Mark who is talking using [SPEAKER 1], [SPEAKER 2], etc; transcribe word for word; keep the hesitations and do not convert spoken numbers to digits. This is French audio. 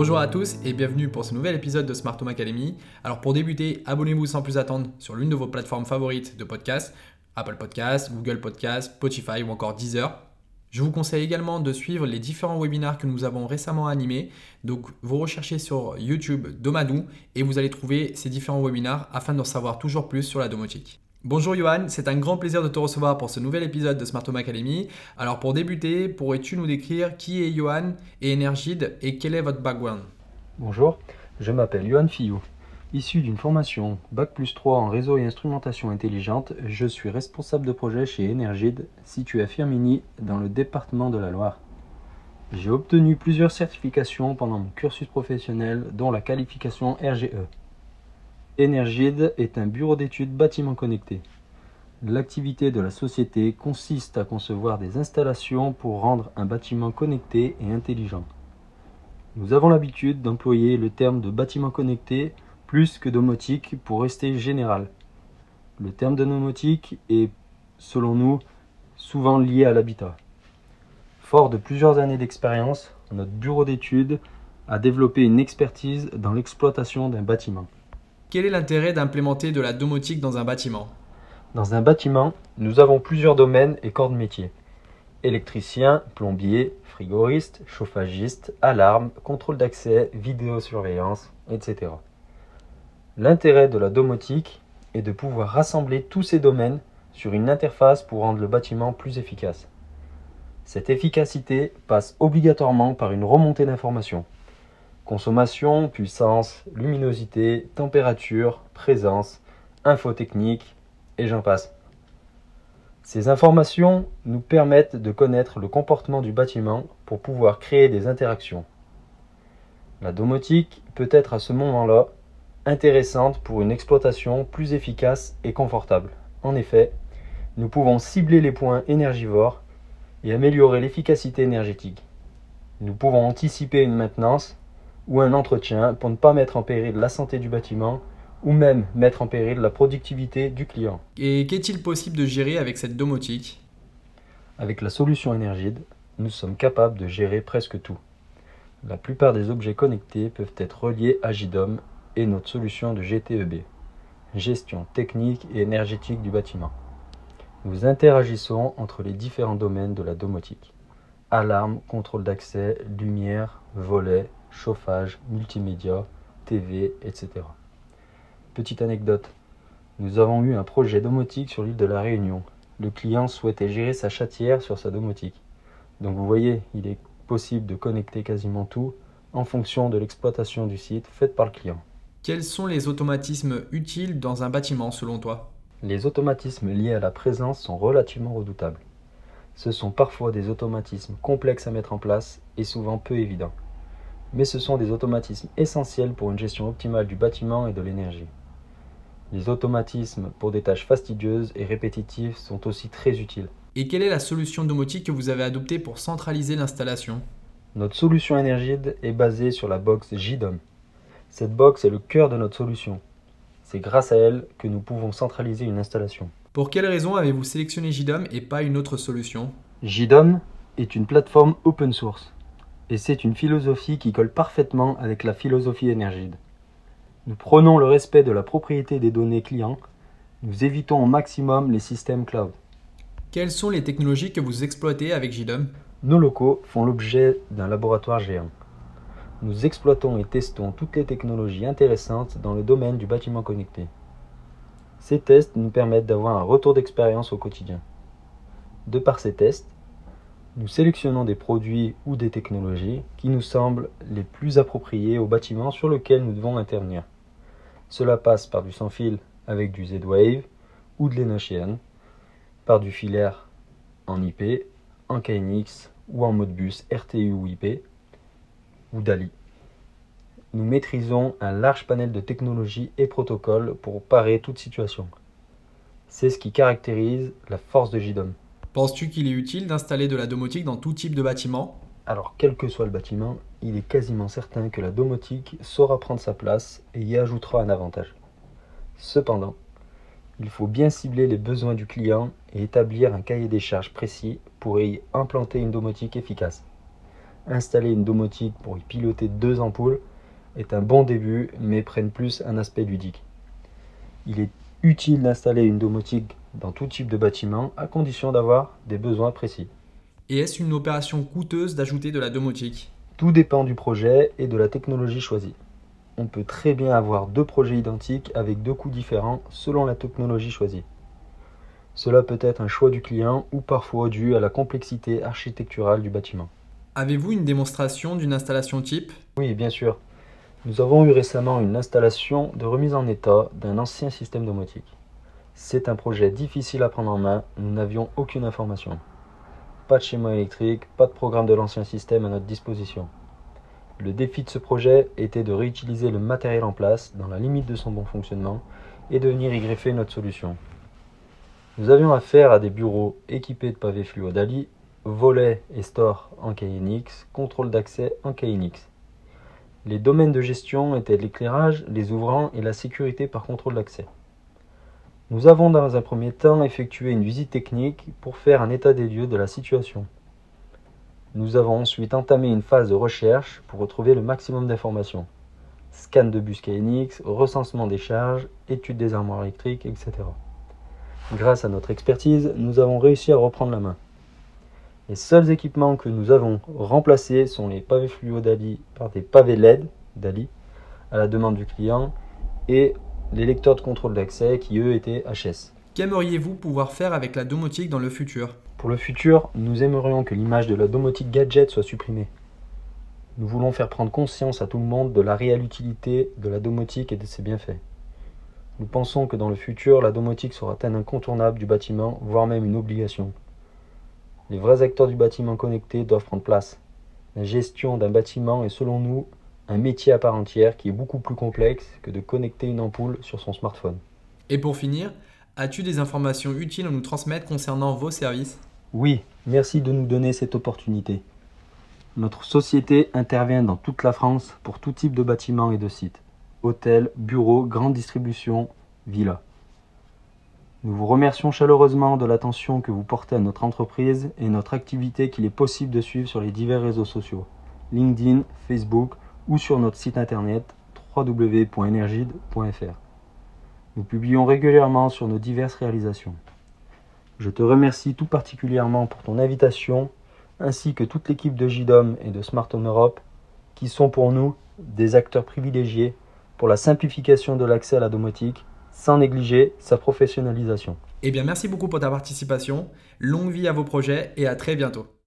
[SPEAKER 1] Bonjour à tous et bienvenue pour ce nouvel épisode de Smart Home Academy. Alors pour débuter, abonnez-vous sans plus attendre sur l'une de vos plateformes favorites de podcast, Apple Podcasts, Google Podcasts, Spotify ou encore Deezer. Je vous conseille également de suivre les différents webinaires que nous avons récemment animés. Donc vous recherchez sur YouTube Domadou et vous allez trouver ces différents webinaires afin d'en savoir toujours plus sur la domotique. Bonjour Johan, c'est un grand plaisir de te recevoir pour ce nouvel épisode de Smart Home Academy. Alors pour débuter, pourrais-tu nous décrire qui est Johan et Energide et quel est votre background?
[SPEAKER 2] Bonjour, je m'appelle Johan Fillou. Issu d'une formation Bac plus trois en réseau et instrumentation intelligente, je suis responsable de projet chez Energide, situé à Firminy, dans le département de la Loire. J'ai obtenu plusieurs certifications pendant mon cursus professionnel, dont la qualification R G E. Energide est un bureau d'études bâtiments connectés. L'activité de la société consiste à concevoir des installations pour rendre un bâtiment connecté et intelligent. Nous avons l'habitude d'employer le terme de bâtiment connecté plus que domotique pour rester général. Le terme de domotique est, selon nous, souvent lié à l'habitat. Fort de plusieurs années d'expérience, notre bureau d'études a développé une expertise dans l'exploitation d'un bâtiment.
[SPEAKER 1] Quel est l'intérêt d'implémenter de la domotique dans un bâtiment?
[SPEAKER 2] Dans un bâtiment, nous avons plusieurs domaines et corps de métier. Électricien, plombier, frigoriste, chauffagiste, alarme, contrôle d'accès, vidéosurveillance, et cetera. L'intérêt de la domotique est de pouvoir rassembler tous ces domaines sur une interface pour rendre le bâtiment plus efficace. Cette efficacité passe obligatoirement par une remontée d'informations. Consommation, puissance, luminosité, température, présence, infotechnique, et j'en passe. Ces informations nous permettent de connaître le comportement du bâtiment pour pouvoir créer des interactions. La domotique peut être à ce moment-là intéressante pour une exploitation plus efficace et confortable. En effet, nous pouvons cibler les points énergivores et améliorer l'efficacité énergétique. Nous pouvons anticiper une maintenance ou un entretien pour ne pas mettre en péril la santé du bâtiment ou même mettre en péril la productivité du client.
[SPEAKER 1] Et qu'est-il possible de gérer avec cette domotique?
[SPEAKER 2] Avec la solution Energide, nous sommes capables de gérer presque tout. La plupart des objets connectés peuvent être reliés à JDOM et notre solution de G T E B, gestion technique et énergétique du bâtiment. Nous interagissons entre les différents domaines de la domotique. Alarme, contrôle d'accès, lumière, volets, chauffage, multimédia, T V, et cetera. Petite anecdote, nous avons eu un projet domotique sur l'île de la Réunion. Le client souhaitait gérer sa chatière sur sa domotique. Donc vous voyez, il est possible de connecter quasiment tout en fonction de l'exploitation du site faite par le client.
[SPEAKER 1] Quels sont les automatismes utiles dans un bâtiment selon toi?
[SPEAKER 2] Les automatismes liés à la présence sont relativement redoutables. Ce sont parfois des automatismes complexes à mettre en place et souvent peu évidents. Mais ce sont des automatismes essentiels pour une gestion optimale du bâtiment et de l'énergie. Les automatismes pour des tâches fastidieuses et répétitives sont aussi très utiles.
[SPEAKER 1] Et quelle est la solution domotique que vous avez adoptée pour centraliser l'installation?
[SPEAKER 2] Notre solution Energide est basée sur la box JDOM. Cette box est le cœur de notre solution. C'est grâce à elle que nous pouvons centraliser une installation.
[SPEAKER 1] Pour quelle raison avez-vous sélectionné JDOM et pas une autre solution?
[SPEAKER 2] JDOM est une plateforme open source et c'est une philosophie qui colle parfaitement avec la philosophie Energide. Nous prenons le respect de la propriété des données clients, nous évitons au maximum les systèmes cloud.
[SPEAKER 1] Quelles sont les technologies que vous exploitez avec JDOM?
[SPEAKER 2] Nos locaux font l'objet d'un laboratoire géant. Nous exploitons et testons toutes les technologies intéressantes dans le domaine du bâtiment connecté. Ces tests nous permettent d'avoir un retour d'expérience au quotidien. De par ces tests, nous sélectionnons des produits ou des technologies qui nous semblent les plus appropriés au bâtiment sur lequel nous devons intervenir. Cela passe par du sans-fil avec du Z-Wave ou de l'Enochian, par du filaire en I P, en K N X ou en Modbus R T U ou I P, ou D A L I. Nous maîtrisons un large panel de technologies et protocoles pour parer toute situation. C'est ce qui caractérise la force de JDOM.
[SPEAKER 1] Penses-tu qu'il est utile d'installer de la domotique dans tout type de bâtiment?
[SPEAKER 2] Alors, quel que soit le bâtiment, il est quasiment certain que la domotique saura prendre sa place et y ajoutera un avantage. Cependant, il faut bien cibler les besoins du client et établir un cahier des charges précis pour y implanter une domotique efficace. Installer une domotique pour y piloter deux ampoules est un bon début, mais prennent plus un aspect ludique. Il est utile d'installer une domotique dans tout type de bâtiment, à condition d'avoir des besoins précis.
[SPEAKER 1] Et est-ce une opération coûteuse d'ajouter de la domotique?
[SPEAKER 2] Tout dépend du projet et de la technologie choisie. On peut très bien avoir deux projets identiques avec deux coûts différents selon la technologie choisie. Cela peut être un choix du client ou parfois dû à la complexité architecturale du bâtiment.
[SPEAKER 1] Avez-vous une démonstration d'une installation type?
[SPEAKER 2] Oui, bien sûr. Nous avons eu récemment une installation de remise en état d'un ancien système domotique. C'est un projet difficile à prendre en main, nous n'avions aucune information. Pas de schéma électrique, pas de programme de l'ancien système à notre disposition. Le défi de ce projet était de réutiliser le matériel en place dans la limite de son bon fonctionnement et de venir y greffer notre solution. Nous avions affaire à des bureaux équipés de pavés fluo Dali, volets et stores en K N X, contrôle d'accès en K N X. Les domaines de gestion étaient l'éclairage, les ouvrants et la sécurité par contrôle d'accès. Nous avons dans un premier temps effectué une visite technique pour faire un état des lieux de la situation. Nous avons ensuite entamé une phase de recherche pour retrouver le maximum d'informations. Scan de bus K N X, recensement des charges, étude des armoires électriques, et cetera. Grâce à notre expertise, nous avons réussi à reprendre la main. Les seuls équipements que nous avons remplacés sont les pavés fluo Dali par des pavés L E D Dali à la demande du client et les lecteurs de contrôle d'accès qui eux étaient H S.
[SPEAKER 1] Qu'aimeriez-vous pouvoir faire avec la domotique dans le futur?
[SPEAKER 2] Pour le futur, nous aimerions que l'image de la domotique gadget soit supprimée. Nous voulons faire prendre conscience à tout le monde de la réelle utilité de la domotique et de ses bienfaits. Nous pensons que dans le futur, la domotique sera un incontournable du bâtiment, voire même une obligation. Les vrais acteurs du bâtiment connecté doivent prendre place. La gestion d'un bâtiment est selon nous un métier à part entière qui est beaucoup plus complexe que de connecter une ampoule sur son smartphone.
[SPEAKER 1] Et pour finir, as-tu des informations utiles à nous transmettre concernant vos services?
[SPEAKER 2] Oui, merci de nous donner cette opportunité. Notre société intervient dans toute la France pour tout type de bâtiments et de sites. Hôtels, bureaux, grande distribution, villas. Nous vous remercions chaleureusement de l'attention que vous portez à notre entreprise et notre activité qu'il est possible de suivre sur les divers réseaux sociaux, LinkedIn, Facebook ou sur notre site internet w w w point energide point f r. Nous publions régulièrement sur nos diverses réalisations. Je te remercie tout particulièrement pour ton invitation, ainsi que toute l'équipe de J D O M et de Smart Home Europe, qui sont pour nous des acteurs privilégiés pour la simplification de l'accès à la domotique, sans négliger sa professionnalisation.
[SPEAKER 1] Eh bien, merci beaucoup pour ta participation. Longue vie à vos projets et à très bientôt.